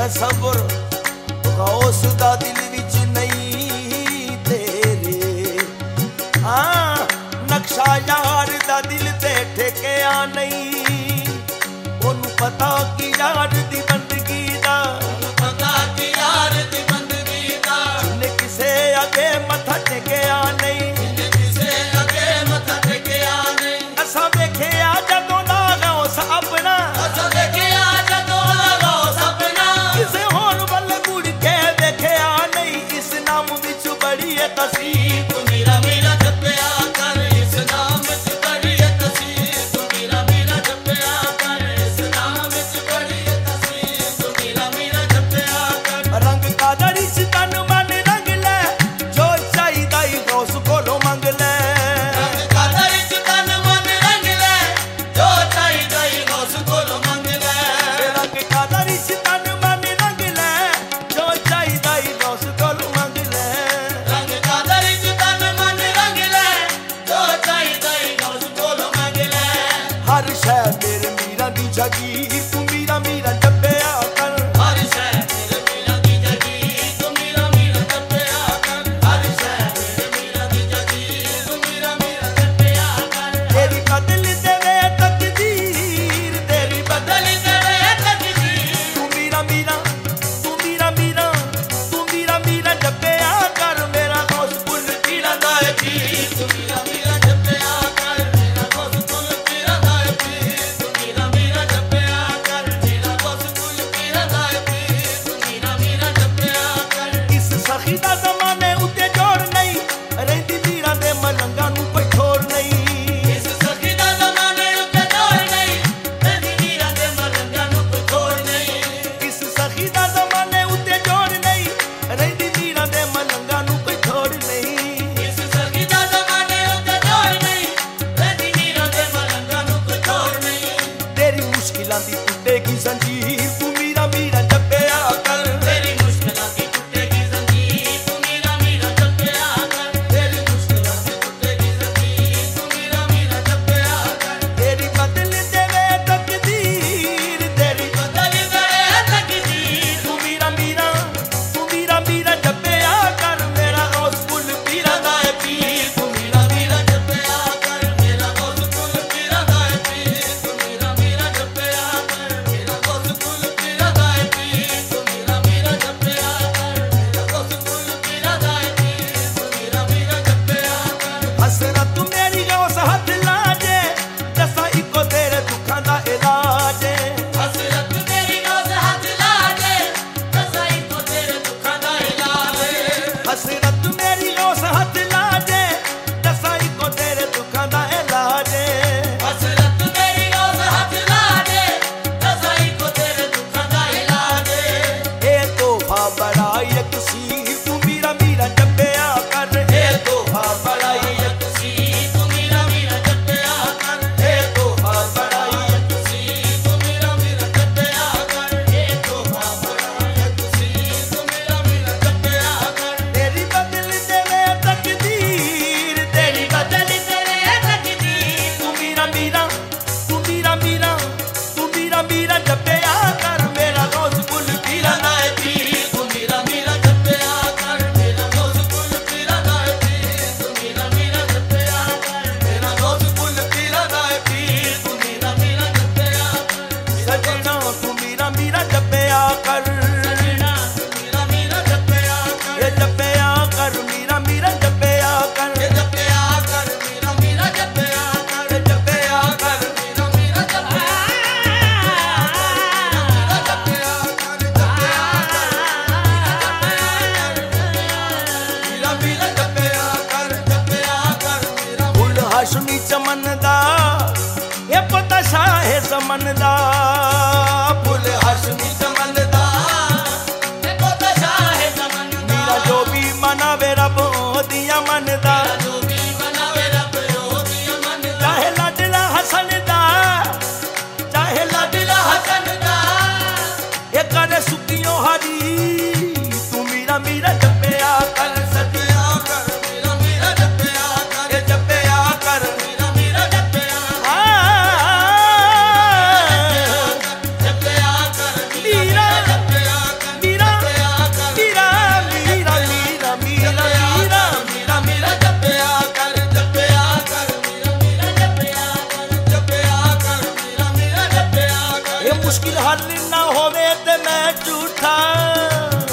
तसव्वुर गौस दा दिल विच नहीं तेरे। हाँ नक्शा यार दा दिल ते ठेकिया नहीं, ओनू पता कि यार दी बंदगी दा, पता कि यार दी बंदगी दा, जिन्हें किसे अगे मथा टेकिया नहीं, किसे अगे मथा टेकिया नहीं। असा वेखिया जदों दा गौस अपना, असा वेखिया जदों दा गौस अपना, किसे होर वल मुड़ के देखिया नहीं। इस नाम विच बड़ी है तसीब, तू मेरा मेरा जपया कर इस नाम विच बड़ी है तसीब। तू मेरा मेरा जपया कर इस नाम विच बड़ी है तसीब। तू मेरा मेरा जपया कर। रंग कादरी च तन मन रंग ले, जो चाहिदा ही गौस कोलों मंग ले। रंग कादर च तन मन रंग ले, जो चाहिदा ही गौस कोलों मंग ले। रंग कादरी च तन मन रंग ले, जो चाहिदा ही गौस कोलों मंग ले। रंग कादर च तन मन रंग ले, जो चाहिदा ही गौस कोलों मंग ले। हर शै मेरे मीरा दी जागीर, तू मीरा मीरा जपया कर। हर शै मेरे मीरा दी जागीर, तू मेरा मेरा जपया कर। हर शै मेरे मीरा दी जागीर, तू मेरा मेरा जपया कर। तेरी बदल देवे तकदीर, तेरी बदल बदल तेरे तकदीर, तू मीरा मीरा, तू मीरा मीरा, तू मीरा मीरा जपया कर। मेरा गौस कुल पीरा दा है पीर, तू मेरा मेरा जपया कर। मेरा गौस कुल पीरा दा है पीर। तू मेरा मेरा जपया कर। मेरा गौस कुल पीरा दा है पीर। तू मेरा मेरा जपया कर। इस सखी दा ज़माने उत्ते जोड़ नहीं, रहिंदी मीरा दे मलंगा नू कोई ठोर नहीं। इस सखी दा ज़माने उत्ते जोड़ नहीं, रहिंदी मीरा दे मलंगा नू कोई ठोर नहीं। इस सखी दा ज़माने उत्ते जोड़ नहीं, रहिंदी मीरा दे मलंगा नू कोई ठोर नहीं। इस सखी दा ज़माने उत्ते जोड़ नहीं, रहिंदी मीरा दे मलंगा नू कोई ठोर नहीं। तेरी मुश्किलां दी टुटेगी जंजीर, तू मीरा मीरा जपया कर। तेरी मुश्किलां दी टुटेगी ज़ंजीर, तू मेरा मेरा जपया कर। तेरी मुश्किलां दी टुटेगी ज़ंजीर, तू मेरा मेरा जपया कर। तेरी बदल देवे तकदीर, तेरी बदल तेरे तकदीर, तू मीरा मीरा, तू मीरा मीरा जपया कर। मेरा गौस कुल पीरा दा है पीर, तू मेरा मेरा जपया कर। मेरा गौस कुल पीरा दा है पीर। तू मेरा मेरा जपया कर। मेरा गौस कुल पीरा दा है पीर। तू मेरा मेरा जपया कर। मेरा गौस कुल पीरा दा है पीर। तू मेरा मेरा जपया कर। हसरत मेरी गौस हथ लाजे, दसा इको तेरे दुखां दा इलाज है। हसरत तेरी गौस हथ ला दे, दसाई तो तेरे दुखां दा इलाज है। हसरत मेरी गौस हथ लाजे, दसा इको तेरे दुखां दा इलाज है। हसरत तेरी गौस हथ ला दे, दसाई तो तेरे दुखां दा इलाज है। ए तोहफा बड़ा यकसीर, तू मीरा मीरा जपया कर। ए तोहफा बड़ा तू मेरा मेरा जपया कर। ए तोहफा बड़ा तू मेरा मेरा जपया कर। ए तोहफा बड़ा तू मेरा मेरा जपया कर। तेरी बदल देवे तकदीर, तेरी बदल तेरे तकदीर, तू मीरा मीरा, तू मीरा मीरा, तू मीरा मीरा जपया कर। मेरा गौस कुल पीरा दा है पीर, तू मेरा मेरा जपया कर। मेरा गौस कुल पीरा दा है पीर। तू मेरा मेरा जपया कर। मेरा गौस कुल पीरा दा है पीर। तू मेरा मेरा जपया कर। सजना तू मीरा मीरा जपया कर। सजना तू मेरा मेरा जपया कर। ये जपया कर, मीरा मीरा जपया कर। ये जपया कर। मेरा मेरा जपया कर। ये जपया कर, मेरा मेरा जपया कर। मेरा मेरा जपया कर। जपया कर। मेरा फुल हाशमी चमन दा, ये पता शाहे समन दा। फुल हाशमी चमन दा, ये पता शाहे ज़मन दा। मीरा जो भी मनावे रब दिया मन दा। जो भी बनावे रब रोज़ी मन दा। चाहे लाडला हसन दा, चाहे लाडला हसन दा, ये करे सुखियों हरी, तू मीरा मीरा जपया कर। जपया कर। मेरा मेरा जपया कर। ये जपया कर, मेरा मेरा जपया हाँ। जपया कर। मीरा जपया ਮੁਸ਼ਕਿਲ ਹੱਲ ਨਾ ਹੋਵੇ ਤੇ ਮੈਂ ਝੂਠਾ